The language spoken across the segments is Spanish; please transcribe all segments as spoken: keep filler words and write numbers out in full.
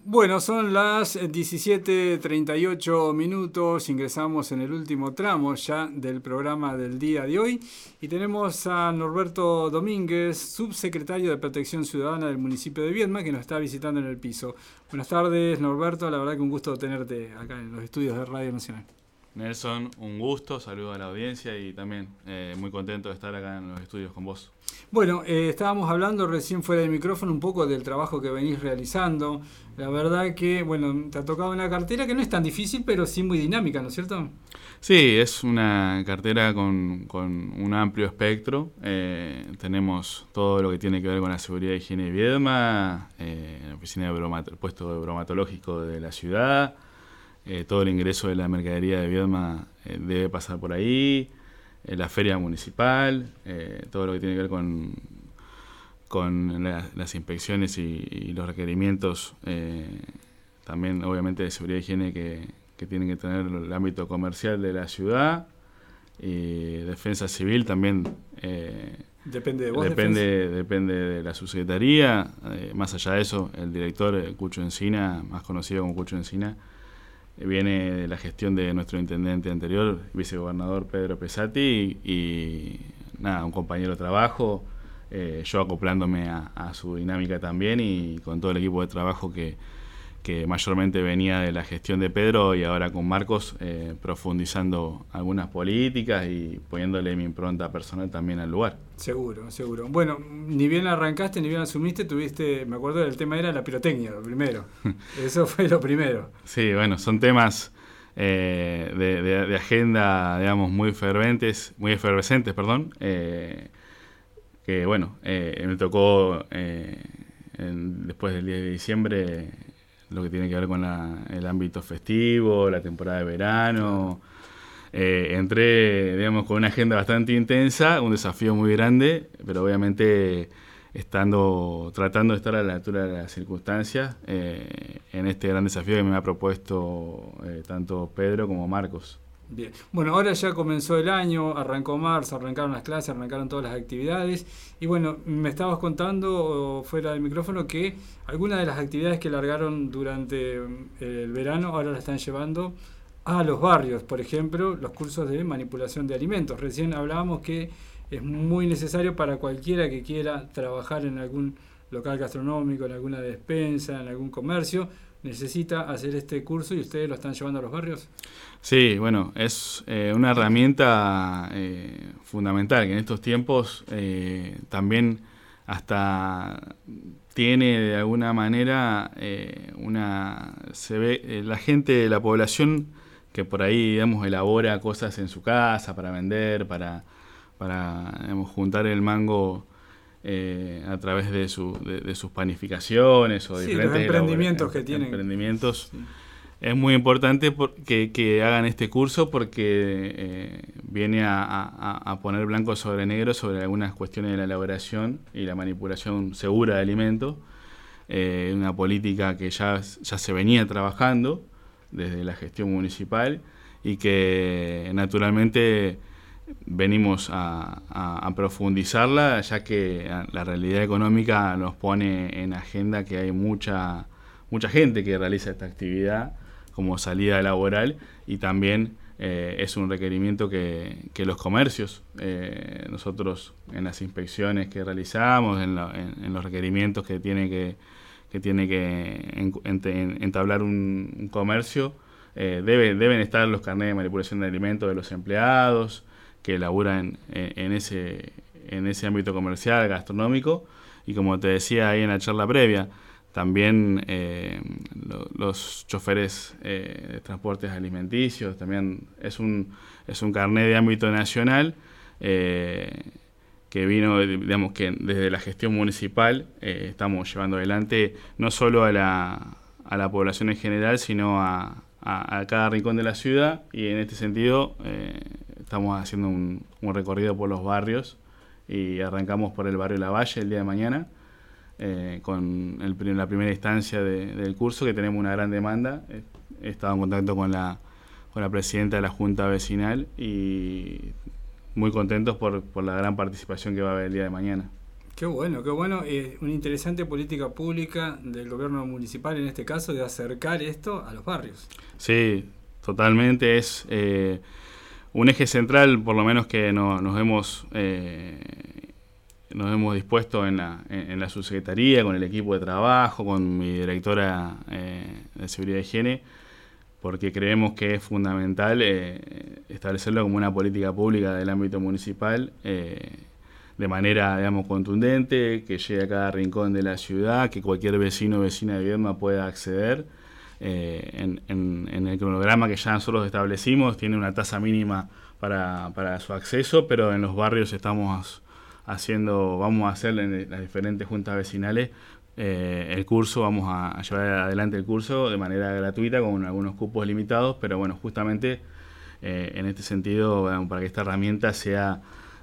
Bueno, son las diecisiete treinta y ocho minutos, ingresamos en el último tramo ya del programa del día de hoy y tenemos a Norberto Domínguez, subsecretario de Protección Ciudadana del municipio de Viedma, que nos está visitando en el piso. Buenas tardes, Norberto, la verdad que un gusto tenerte acá en los estudios de Radio Nacional. Nelson, un gusto, saludo a la audiencia y también eh, muy contento de estar acá en los estudios con vos. Bueno, eh, estábamos hablando recién fuera del micrófono un poco del trabajo que venís realizando. La verdad que, bueno, te ha tocado una cartera que no es tan difícil, pero sí muy dinámica, ¿no es cierto? Sí, es una cartera con, con un amplio espectro. Eh, tenemos todo lo que tiene que ver con la seguridad, higiene y Viedma, eh, la oficina de bromat- el puesto bromatológico de la ciudad, eh, todo el ingreso de la mercadería de Viedma eh, debe pasar por ahí, eh, la feria municipal, eh, todo lo que tiene que ver con... con la, las inspecciones y, y los requerimientos, eh, también obviamente de seguridad y higiene que, que tienen que tener el ámbito comercial de la ciudad, y defensa civil también eh, depende de vos. Depende, depende de la subsecretaría. Eh, más allá de eso, el director eh, Cucho Encina, más conocido como Cucho Encina, eh, viene de la gestión de nuestro intendente anterior, vicegobernador Pedro Pesati, y, y nada, un compañero de trabajo. Eh, yo acoplándome a, a su dinámica también y con todo el equipo de trabajo que, que mayormente venía de la gestión de Pedro y ahora con Marcos, eh, profundizando algunas políticas y poniéndole mi impronta personal también al lugar. Seguro, seguro. Bueno, ni bien arrancaste, ni bien asumiste, tuviste, me acuerdo del tema era la pirotecnia, lo primero. Eso fue lo primero. Sí, bueno, son temas eh, de, de, de agenda, digamos, muy ferventes, muy efervescentes, perdón, eh, que bueno, eh, me tocó eh, en, después del diez de diciembre lo que tiene que ver con la, el ámbito festivo, la temporada de verano. Eh, entré, digamos, con una agenda bastante intensa, un desafío muy grande, pero obviamente estando tratando de estar a la altura de las circunstancias eh, en este gran desafío que me ha propuesto eh, tanto Pedro como Marcos. Bien. Bueno, ahora ya comenzó el año, arrancó marzo, arrancaron las clases, arrancaron todas las actividades. Y bueno, me estabas contando fuera del micrófono que algunas de las actividades que largaron durante el verano ahora las están llevando a los barrios. Por ejemplo, los cursos de manipulación de alimentos. Recién hablábamos que es muy necesario para cualquiera que quiera trabajar en algún local gastronómico, en alguna despensa, en algún comercio, necesita hacer este curso y ustedes lo están llevando a los barrios. Sí, bueno, es eh, una herramienta eh, fundamental que en estos tiempos eh, también hasta tiene de alguna manera eh, una se ve eh, la gente, la población que por ahí, digamos, elabora cosas en su casa para vender, para para digamos, juntar el mango eh, a través de, su, de, de sus panificaciones o sí, diferentes los emprendimientos que tienen. Emprendimientos. Sí. Es muy importante por, que, que hagan este curso porque eh, viene a, a, a poner blanco sobre negro sobre algunas cuestiones de la elaboración y la manipulación segura de alimentos. Eh, una política que ya, ya se venía trabajando desde la gestión municipal y que naturalmente venimos a, a, a profundizarla, ya que la realidad económica nos pone en agenda que hay mucha, mucha gente que realiza esta actividad como salida laboral y también eh, es un requerimiento que, que los comercios, eh, nosotros en las inspecciones que realizamos, en, la, en, en los requerimientos que tiene que, que, tiene que en, en, entablar un, un comercio, eh, debe, deben estar los carnets de manipulación de alimentos de los empleados que laburan en, en, ese, en ese ámbito comercial, gastronómico, y como te decía ahí en la charla previa, también eh, lo, los choferes eh, de transportes alimenticios, también es un, es un carnet de ámbito nacional eh, que vino, digamos que desde la gestión municipal eh, estamos llevando adelante no solo a la, a la población en general, sino a, a, a cada rincón de la ciudad, y en este sentido eh, estamos haciendo un, un recorrido por los barrios y arrancamos por el barrio La Valle el día de mañana. Eh, con el, la primera instancia de, del curso, que tenemos una gran demanda. He estado en contacto con la, con la presidenta de la Junta Vecinal y muy contentos por, por la gran participación que va a haber el día de mañana. Qué bueno, qué bueno. Eh, una interesante política pública del gobierno municipal, en este caso, de acercar esto a los barrios. Sí, totalmente. Es eh, un eje central, por lo menos que no, nos hemos eh, nos hemos dispuesto en la, en, en la subsecretaría, con el equipo de trabajo, con mi directora eh, de Seguridad y Higiene, porque creemos que es fundamental eh, establecerlo como una política pública del ámbito municipal, eh, de manera, digamos, contundente, que llegue a cada rincón de la ciudad, que cualquier vecino o vecina de Viedma pueda acceder. Eh, en, en, en el cronograma que ya nosotros establecimos, tiene una tasa mínima para, para su acceso, pero en los barrios estamos haciendo, vamos a hacer en las diferentes juntas vecinales eh, el curso, vamos a, a llevar adelante el curso de manera gratuita con algunos cupos limitados, pero bueno, justamente eh, en este sentido, bueno, para que esta herramienta sea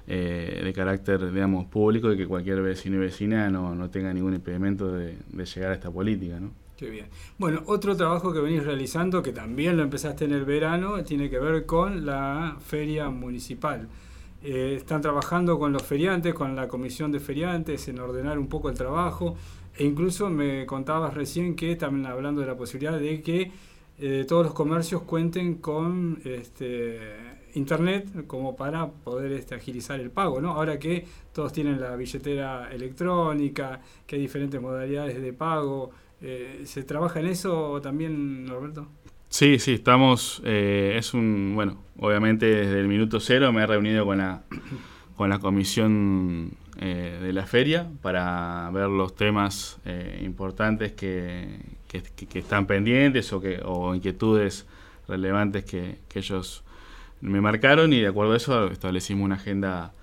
Eh, de carácter, digamos, público y que cualquier vecino y vecina no, no tenga ningún impedimento de, de llegar a esta política, ¿no? Qué bien. Bueno, otro trabajo que venís realizando, que también lo empezaste en el verano, tiene que ver con la feria municipal. Eh, están trabajando con los feriantes, con la comisión de feriantes, en ordenar un poco el trabajo, e incluso me contabas recién que también hablando de la posibilidad de que eh, todos los comercios cuenten con este internet como para poder este, agilizar el pago, ¿no? Ahora que todos tienen la billetera electrónica, que hay diferentes modalidades de pago, eh, ¿se trabaja en eso también, Roberto? Sí, sí, estamos, eh, es un, bueno, obviamente desde el minuto cero me he reunido con la, con la comisión eh, de la feria para ver los temas eh, importantes que, que, que están pendientes o, que, o inquietudes relevantes que, que ellos me marcaron, y de acuerdo a eso establecimos una agenda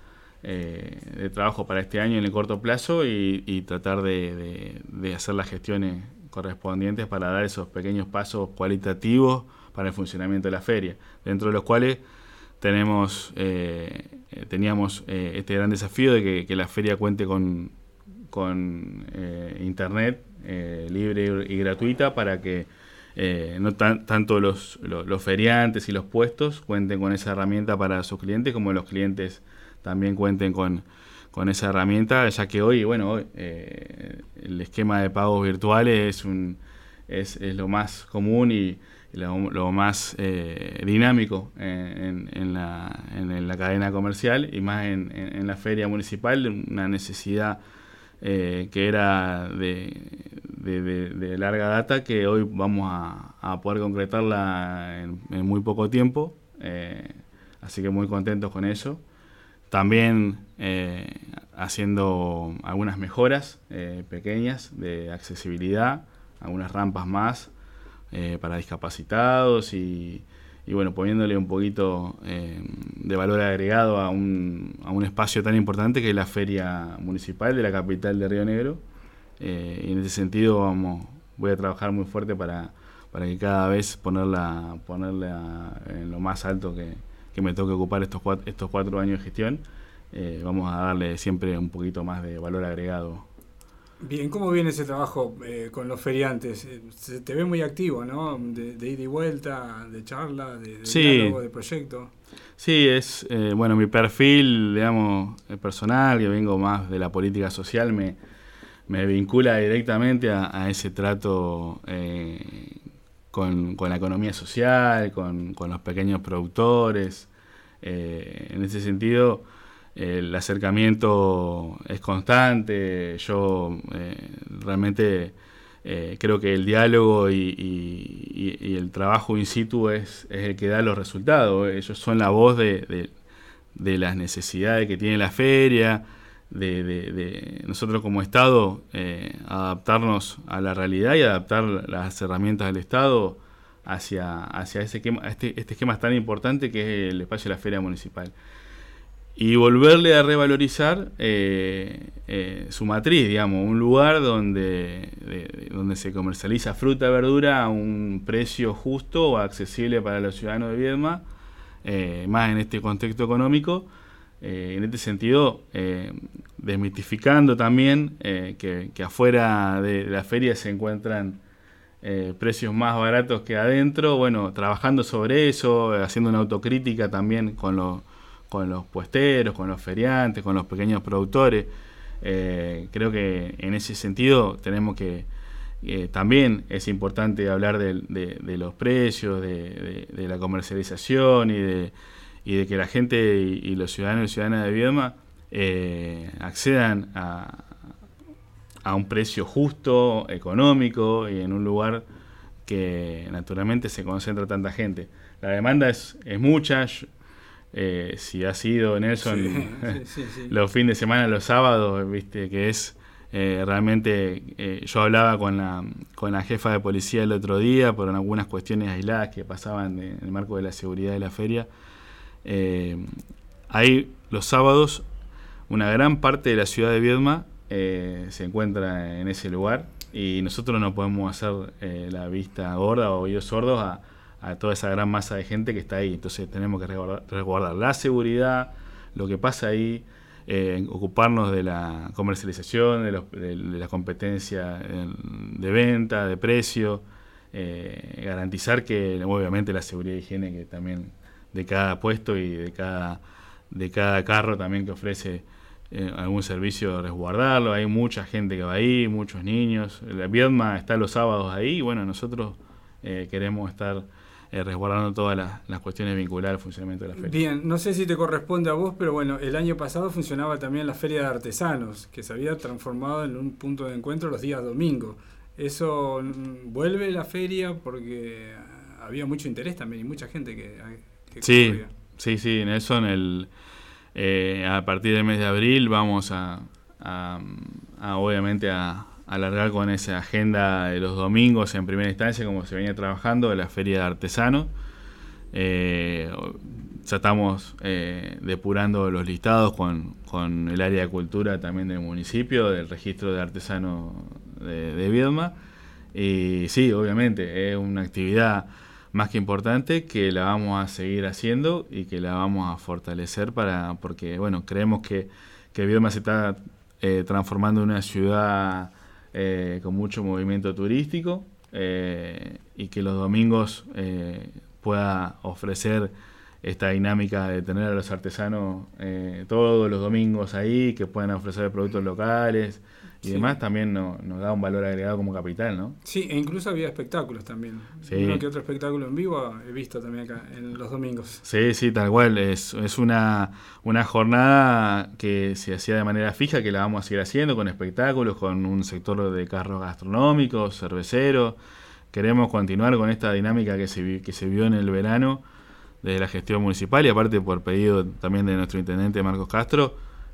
eh, de trabajo para este año en el corto plazo y, y tratar de, de, de hacer las gestiones correspondientes para dar esos pequeños pasos cualitativos para el funcionamiento de la feria, dentro de los cuales tenemos eh, teníamos eh, este gran desafío de que, que la feria cuente con, con eh, internet eh, libre y gratuita para que Eh, no tan, tanto los, los, los feriantes y los puestos cuenten con esa herramienta para sus clientes, como los clientes también cuenten con, con esa herramienta, ya que hoy, bueno, hoy, eh, el esquema de pagos virtuales es, un, es, es lo más común y, y lo, lo más eh, dinámico en, en, la, en la cadena comercial, y más en, en, en la feria municipal, una necesidad eh, que era de... De, de, de larga data, que hoy vamos a, a poder concretarla en, en muy poco tiempo, eh, así que muy contentos con eso. También eh, haciendo algunas mejoras eh, pequeñas de accesibilidad, algunas rampas más eh, para discapacitados y, y bueno, poniéndole un poquito eh, de valor agregado a un, a un espacio tan importante que es la Feria Municipal de la capital de Río Negro. Eh, y en ese sentido vamos, voy a trabajar muy fuerte para, para que cada vez ponerla, ponerla en lo más alto que, que me toque ocupar estos cuatro, estos cuatro años de gestión. Eh, vamos a darle siempre un poquito más de valor agregado. Bien, ¿cómo viene ese trabajo eh, con los feriantes? Se te ve muy activo, ¿no? De, de ida y vuelta, de charla, de, de sí. diálogo, de proyecto. Sí, es, eh, bueno, mi perfil, digamos, personal, que vengo más de la política social, me... me vincula directamente a, a ese trato eh, con, con la economía social, con, con los pequeños productores. Eh, en ese sentido, eh, el acercamiento es constante. Yo eh, realmente eh, creo que el diálogo y, y, y el trabajo in situ es, es el que da los resultados. Ellos son la voz de, de, de las necesidades que tiene la feria, De, de, de nosotros como Estado eh, adaptarnos a la realidad y adaptar las herramientas del Estado hacia, hacia ese esquema, este, este esquema tan importante que es el espacio de la feria municipal. Y volverle a revalorizar eh, eh, su matriz, digamos, un lugar donde, de, donde se comercializa fruta y verdura a un precio justo o accesible para los ciudadanos de Viedma, eh, más en este contexto económico. Eh, en este sentido, eh, desmitificando también eh, que, que afuera de la feria se encuentran eh, precios más baratos que adentro, bueno, trabajando sobre eso, haciendo una autocrítica también con, lo, con los puesteros, con los feriantes, con los pequeños productores, Eh, creo que en ese sentido tenemos que, eh, también es importante hablar de, de, de los precios, de, de, de la comercialización y de, y de que la gente y, y los ciudadanos y ciudadanas de Viedma eh, accedan a, a un precio justo, económico y en un lugar que naturalmente se concentra tanta gente. La demanda es, es mucha. Eh, si ha sido, Nelson, sí, sí, sí, sí. los fines de semana, los sábados, viste que es eh, realmente, eh, yo hablaba con la, con la jefa de policía el otro día por algunas cuestiones aisladas que pasaban de, en el marco de la seguridad de la feria. Eh, hay los sábados, una gran parte de la ciudad de Viedma eh, se encuentra en ese lugar y nosotros no podemos hacer eh, la vista gorda o oídos sordos a a toda esa gran masa de gente que está ahí. Entonces tenemos que resguardar, resguardar la seguridad, lo que pasa ahí, eh, ocuparnos de la comercialización, de, los, de, de la competencia de venta, de precio, eh, garantizar que obviamente la seguridad y higiene que también de cada puesto y de cada, de cada carro también que ofrece eh, algún servicio, resguardarlo. Hay mucha gente que va ahí, muchos niños. La Viedma está los sábados ahí y bueno, nosotros eh, queremos estar Eh, resguardando todas las, las cuestiones vinculadas al funcionamiento de la feria. Bien, no sé si te corresponde a vos, pero bueno, el año pasado funcionaba también la Feria de Artesanos, que se había transformado en un punto de encuentro los días domingos. ¿Eso vuelve la feria? Porque había mucho interés también y mucha gente que, que sí, corría. Sí, sí, Nelson, el, eh, a partir del mes de abril vamos a, a, a obviamente a alargar con esa agenda de los domingos en primera instancia, como se venía trabajando, de la Feria de Artesanos. Eh, ya estamos eh, depurando los listados con, con el área de cultura también del municipio, del registro de artesanos de, de Viedma. Y sí, obviamente, es una actividad más que importante que la vamos a seguir haciendo y que la vamos a fortalecer para porque, bueno, creemos que, que Viedma se está eh, transformando en una ciudad Eh, con mucho movimiento turístico eh, y que los domingos eh, pueda ofrecer esta dinámica de tener a los artesanos eh, todos los domingos ahí, que puedan ofrecer productos locales y sí. demás, también no, nos da un valor agregado como capital, ¿no? Sí, e incluso había espectáculos también. Sí. Uno que otro espectáculo en vivo he visto también acá en los domingos. Sí, sí, tal cual. Es, es una, una jornada que se hacía de manera fija, que la vamos a seguir haciendo con espectáculos, con un sector de carros gastronómicos, cerveceros. Queremos continuar con esta dinámica que se, que se vio en el verano desde la gestión municipal y aparte por pedido también de nuestro intendente Marcos Castro,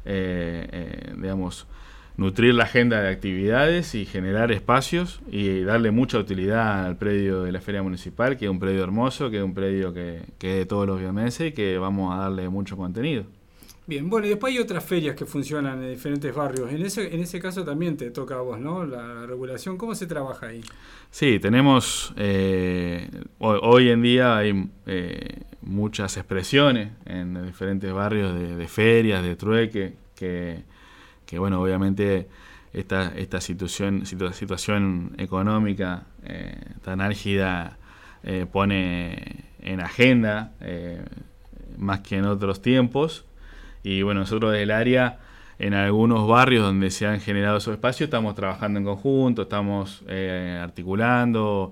eh, eh, digamos, nutrir la agenda de actividades y generar espacios y darle mucha utilidad al predio de la Feria Municipal, que es un predio hermoso, que es un predio que, que es de todos los viedmenses y que vamos a darle mucho contenido. Bien, bueno, y después hay otras ferias que funcionan en diferentes barrios. En ese, en ese caso también te toca a vos, ¿no? La regulación, ¿cómo se trabaja ahí? Sí, tenemos, eh, hoy, hoy en día hay eh, muchas expresiones en diferentes barrios de, de ferias, de trueque, que, que bueno, obviamente esta, esta situación, situa, situación económica eh, tan álgida eh, pone en agenda, eh, más que en otros tiempos. Y bueno, nosotros del área, en algunos barrios donde se han generado esos espacios, estamos trabajando en conjunto, estamos eh, articulando,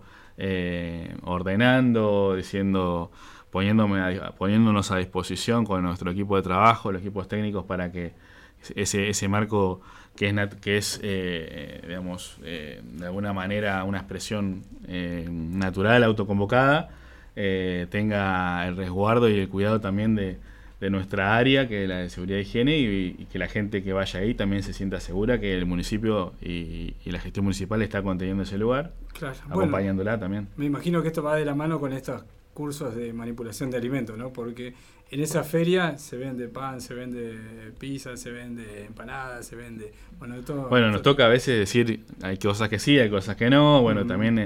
eh, ordenando, diciendo, poniéndome a, poniéndonos a disposición con nuestro equipo de trabajo, los equipos técnicos, para que ese, ese marco que es, nat, que es eh, digamos, eh, de alguna manera una expresión eh, natural, autoconvocada, eh, tenga el resguardo y el cuidado también de de nuestra área, que es la de seguridad e higiene, y, y que la gente que vaya ahí también se sienta segura que el municipio y, y la gestión municipal está conteniendo ese lugar, claro, acompañándola bueno, también. Me imagino que esto va de la mano con estos cursos de manipulación de alimentos, ¿no? Porque en esa feria se vende pan, se vende pizza, se vende empanadas, se vende... Bueno, de todo, bueno nos todo. Toca a veces decir, hay cosas que sí, hay cosas que no, bueno, uh-huh. también...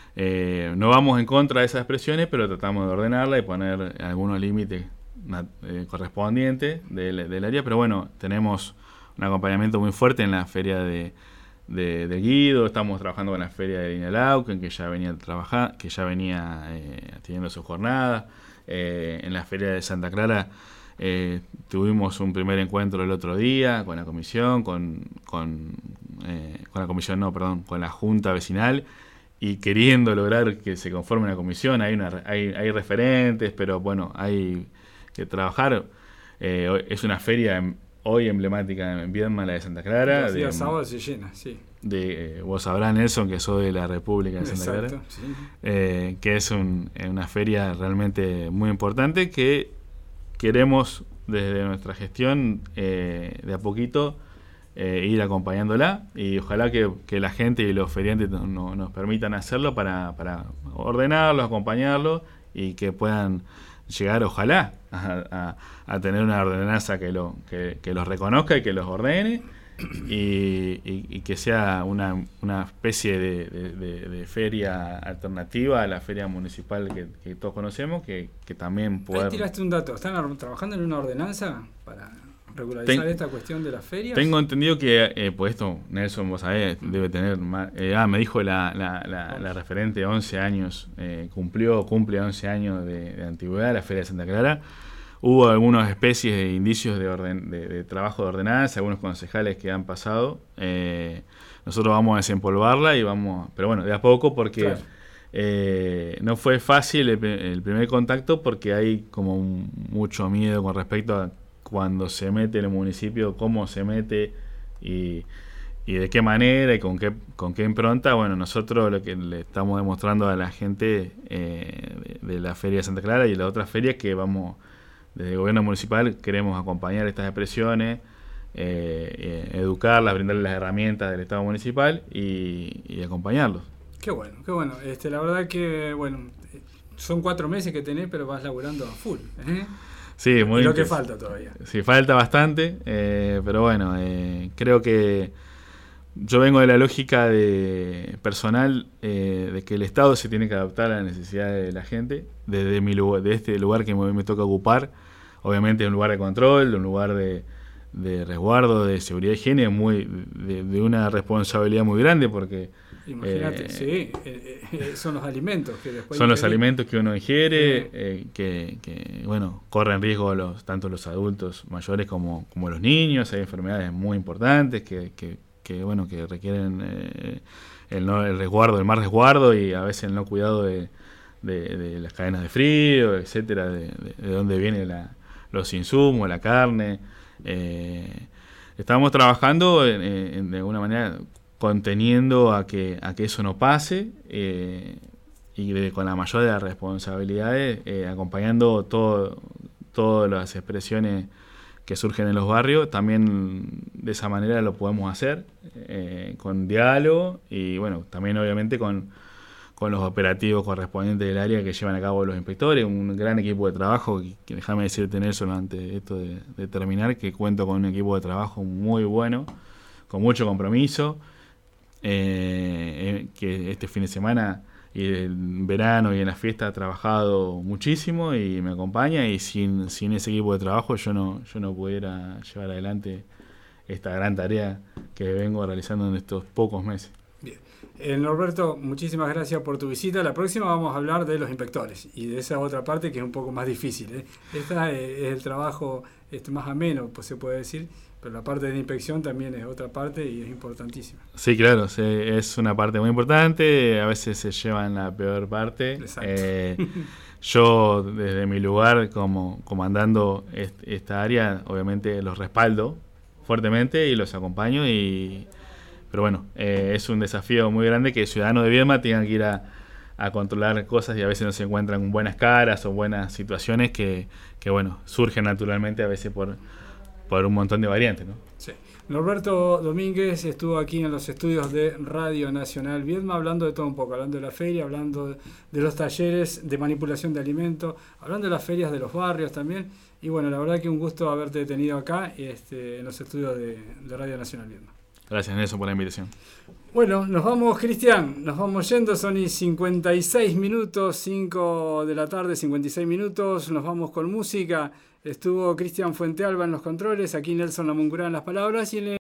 Eh, no vamos en contra de esas expresiones, pero tratamos de ordenarla y poner algunos límites Eh, correspondiente del, del área, pero bueno, tenemos un acompañamiento muy fuerte en la feria de, de, de Guido, estamos trabajando con la feria de Inalauquen, que ya venía trabajando, que ya venía eh, teniendo su jornada, eh, en la feria de Santa Clara Eh, tuvimos un primer encuentro el otro día con la comisión, con, con, eh, con la comisión, no, perdón, con la junta vecinal, y queriendo lograr que se conforme una comisión. Hay, una, hay, hay referentes, pero bueno, hay que trabajar. Eh, es una feria hoy emblemática en Viedma, la de Santa Clara. Los días de, sábados se llena, sí. De, eh, vos sabrás, Nelson, que soy de la República de Santa Exacto, Clara, sí. eh, que es un, una feria realmente muy importante que queremos desde nuestra gestión eh, de a poquito eh, ir acompañándola, y ojalá que, que la gente y los feriantes no, no, nos permitan hacerlo para, para ordenarlo, acompañarlo, y que puedan llegar, ojalá, a, a, a tener una ordenanza que, lo, que, que los reconozca y que los ordene, y, y, y que sea una, una especie de, de, de, de feria alternativa a la feria municipal que, que todos conocemos, que, que también pueda... Ahí tiraste un dato, ¿están trabajando en una ordenanza para regularizar Ten, esta cuestión de las ferias? Tengo entendido que, eh, pues esto, Nelson, vos sabés, debe tener más... Eh, ah, me dijo la, la, la, la referente, once años, eh, cumplió, cumple once años de, de antigüedad la Feria de Santa Clara. Hubo algunas especies de indicios de, orden, de, de trabajo de ordenanza, algunos concejales que han pasado. Eh, nosotros vamos a desempolvarla y vamos... Pero bueno, de a poco, porque claro. eh, no fue fácil el, el primer contacto, porque hay como un, mucho miedo con respecto a cuando se mete en el municipio, cómo se mete y, y de qué manera y con qué, con qué impronta. Bueno, nosotros lo que le estamos demostrando a la gente eh, de, de la Feria de Santa Clara y de las otras ferias, que vamos... Desde el gobierno municipal queremos acompañar estas expresiones, eh, eh, educarlas, brindarles las herramientas del Estado municipal y, y acompañarlos. Qué bueno, qué bueno. Este, la verdad que, bueno, son cuatro meses que tenés, pero vas laburando a full, ¿eh? Sí, muy y lo que falta todavía. Sí, falta bastante, eh, pero bueno, eh, creo que yo vengo de la lógica de personal eh, de que el Estado se tiene que adaptar a las necesidades de la gente, desde mi lugar, de este lugar que me, me toca ocupar. Obviamente es un lugar de control, un lugar de, de resguardo, de seguridad y higiene, muy, de, de una responsabilidad muy grande, porque... Imagínate, eh, sí, eh, eh, son los alimentos que después... Son los alimentos que uno ingiere, sí. eh, que, que, bueno, corren riesgo los, tanto los adultos mayores como, como los niños. Hay enfermedades muy importantes que, que, que bueno, que requieren eh, el, no, el resguardo, el más resguardo, y a veces el no cuidado de, de, de las cadenas de frío, etcétera, de, de, de dónde viene la... los insumos, la carne. Eh, estamos trabajando en, en, de alguna manera conteniendo a que a que eso no pase, eh, y de, con la mayor de las responsabilidades, eh, acompañando todo, todas las expresiones que surgen en los barrios. También de esa manera lo podemos hacer, eh, con diálogo y bueno, también obviamente con con los operativos correspondientes del área que llevan a cabo los inspectores, un gran equipo de trabajo, que déjame decirte, Nelson, antes de esto de, de terminar, que cuento con un equipo de trabajo muy bueno, con mucho compromiso, eh, que este fin de semana y en verano y en las fiestas ha trabajado muchísimo y me acompaña, y sin, sin ese equipo de trabajo yo no, yo no pudiera llevar adelante esta gran tarea que vengo realizando en estos pocos meses. Bien. Eh, Norberto, muchísimas gracias por tu visita. La próxima vamos a hablar de los inspectores y de esa otra parte que es un poco más difícil, ¿eh? Esta eh, es el trabajo este, más ameno, pues se puede decir, pero la parte de inspección también es otra parte y es importantísima. Sí, claro, sí, es una parte muy importante, a veces se lleva en la peor parte. Exacto. Eh, yo, desde mi lugar como comandando est- esta área, obviamente los respaldo fuertemente y los acompaño, y pero bueno, eh, es un desafío muy grande que ciudadanos de Viedma tengan que ir a, a controlar cosas y a veces no se encuentran buenas caras o buenas situaciones que, que bueno, surgen naturalmente a veces por, por un montón de variantes, ¿no? Sí. Norberto Domínguez estuvo aquí en los estudios de Radio Nacional Viedma hablando de todo un poco, hablando de la feria, hablando de, de los talleres de manipulación de alimentos, hablando de las ferias de los barrios también. Y bueno, la verdad que un gusto haberte tenido acá este, en los estudios de, de Radio Nacional Viedma. Gracias, Nelson, por la invitación. Bueno, nos vamos, Cristian, nos vamos yendo, son y cincuenta y seis minutos, cinco de la tarde, cincuenta y seis minutos, nos vamos con música. Estuvo Cristian Fuentealba en los controles, aquí Nelson Lamungurá en las palabras y en el